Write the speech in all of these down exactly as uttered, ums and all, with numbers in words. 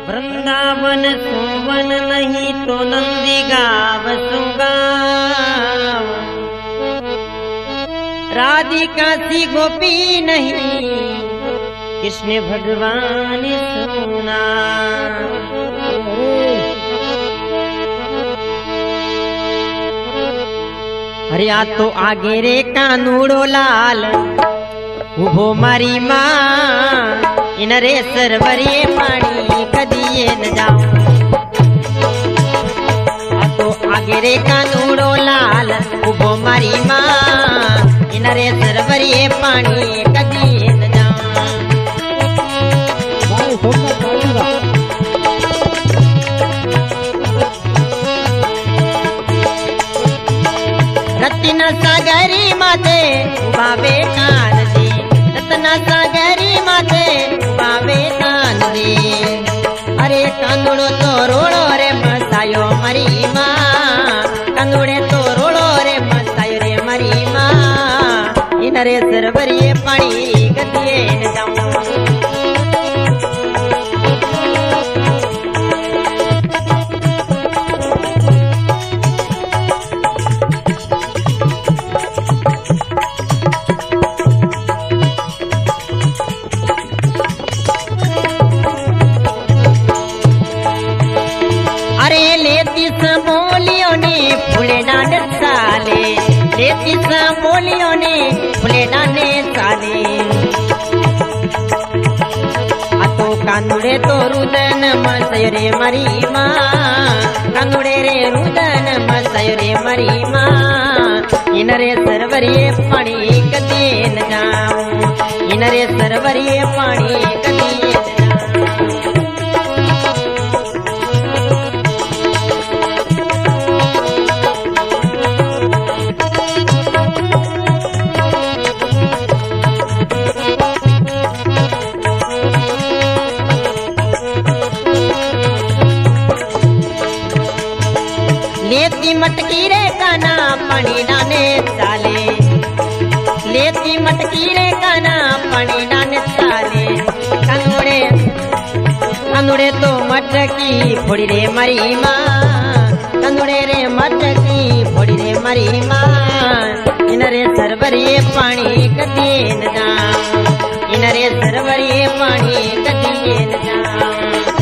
वृंदावन सोवन नहीं तो नंदी गाव सुगा, राधिका सी गोपी नहीं कृष्ण भगवान सुना। अरे आ तो आगे रे कानूड़ो लाल उभो मारी माँ, इन रे सरवरिये पानी कदिए न जाऊं। आ तो आगे रे कानूड़ो लाल उभो मारी माँ, इन रे सरवरिये पानी कदिए न जाऊं। रत्न सागरी माते बाबे कान दी, रत्न सागरी माते बाबे कान दी। अरे कांदुड़ो तो रोड़ो रे मसायो मरी माँ, कांदुड़े तो रोड़ो रे मसायो रे मरी माँ, इन रे सरवरिये पानी गदिए न जाऊं। बोलियों ने फूले डांडे साले, लेती सा बोलियों ने फूले डांडे साले। आ तो कांदुड़े तो रुदन मसयरे मरी माँ, कांदुड़े रे रुदन मसयरे मरी माँ, इन रे सरवरिये पानी कदिए न जाऊं, इन रे सरवरिये पानी कदिए न जाऊं। लेती मटकी रे काना पानी डाने साले, लेती मटकी रे काना पानी डाने साले। कानूड़े कानूड़े तो मटकी फोड़ी रे मरी माँ, कानूड़े रे मटकी फोड़ी रे मरी माँ, इन रे सरवरिये पानी कदिए न जाऊं, इन रे सरवरिये पानी कदिए न जाऊं।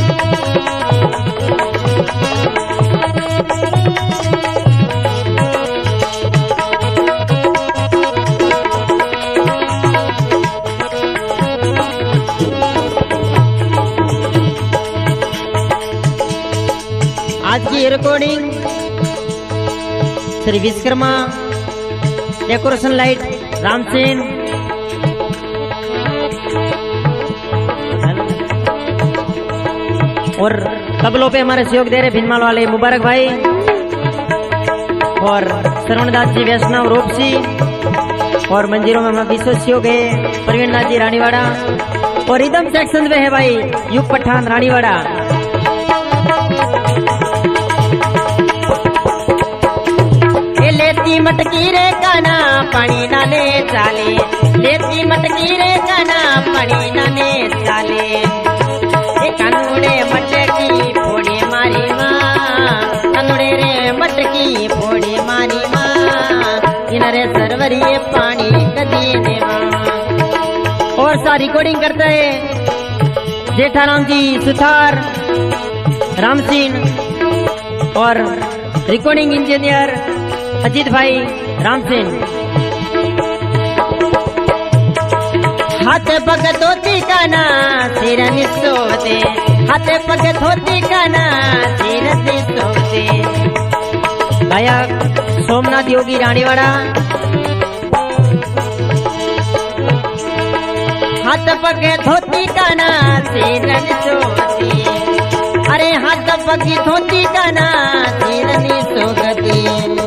आज की recording Shri Vishwakarma decoration light रामसेन, और तबलों पे हमारे सहयोग दे रहे भिनमाल वाले मुबारक भाई, और श्रवणदास जी वैष्णव रूपसी, और मंदिरों में हमारा विशेष सहयोग है प्रवीण नाथ जी रानीवाड़ा, और रिदम सेक्शन में है भाई युग पठान रानीवाड़ा। लेती मटकी रे काना पानी नाने चाले, लेती मटकी रे काना पानी नाने चाले। ए कानूड़े मटकी फोड़े मारी माँ, कानूड़े रे मटकी फोड़े मारी माँ, इन रे सरवरिये पानी कदिए ने माँ। और सा रिकॉर्डिंग करते है जेठाराम जी सुथार रामसिंह, और रिकॉर्डिंग इंजीनियर अजीत भाई रामसेन। हाथ पग धोती काना सिर निसोते, हाथ पग धोती काना सिर निसोते। गायक सोमनाथ योगी रानीवाड़ा। हाथ पग धोती काना सिर निसोते, अरे हाथ पग धोती काना सिर निसोते।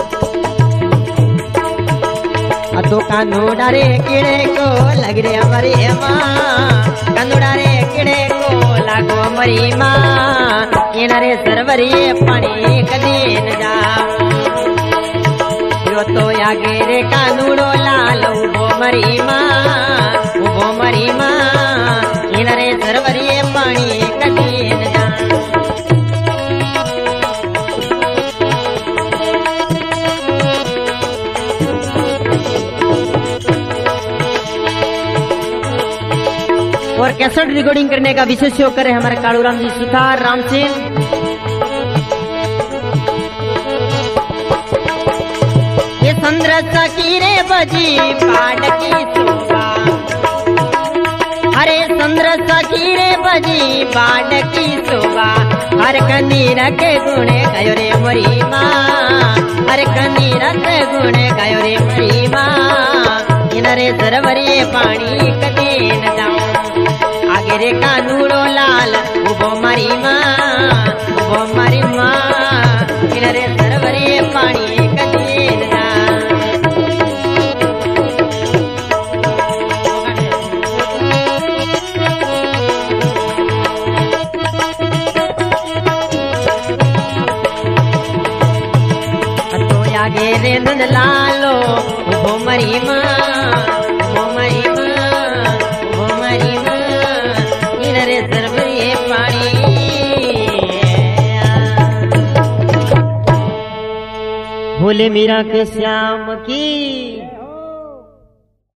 तो कानूड़ा रे किड़े को लग रे हमारी माँ, कानूड़ा रे किड़े को लागो हमारी माँ, इन रे सरवरिये पानी कदिए न जाऊं। यो तो आगे रे कानूड़ो लाल उभो मरी माँ, उभो मरी माँ, इन रे सरवरिये पानी कदिए न जाऊं। कैसेट रिकॉर्डिंग करने का विशेष सहयोग करे हमारे कालूराम जी सुथार राम सिंह। ये संद्र सकीरे बजी पाड की शोभा, अरे संद्र सकीरे बजी पाड की शोभा, हर कंदीर के गुणे गायो रे मोरी माँ, हर कंदीर के गुणे गायो रे मोरी माँ। किनारे सरवरिए पानी कदे न जाऊं, आगे रे कानूड़ो लाल उबो मारी माँ, उबो मारी माँ। किनारे सरवरिए पानी कदे न जाऊं। आगे रे नंद लालो उबो मरी माँ, उबो मरी माँ, उबो मरी माँ। इनरे सरवरिए पानी। भोले मीरा के श्याम की।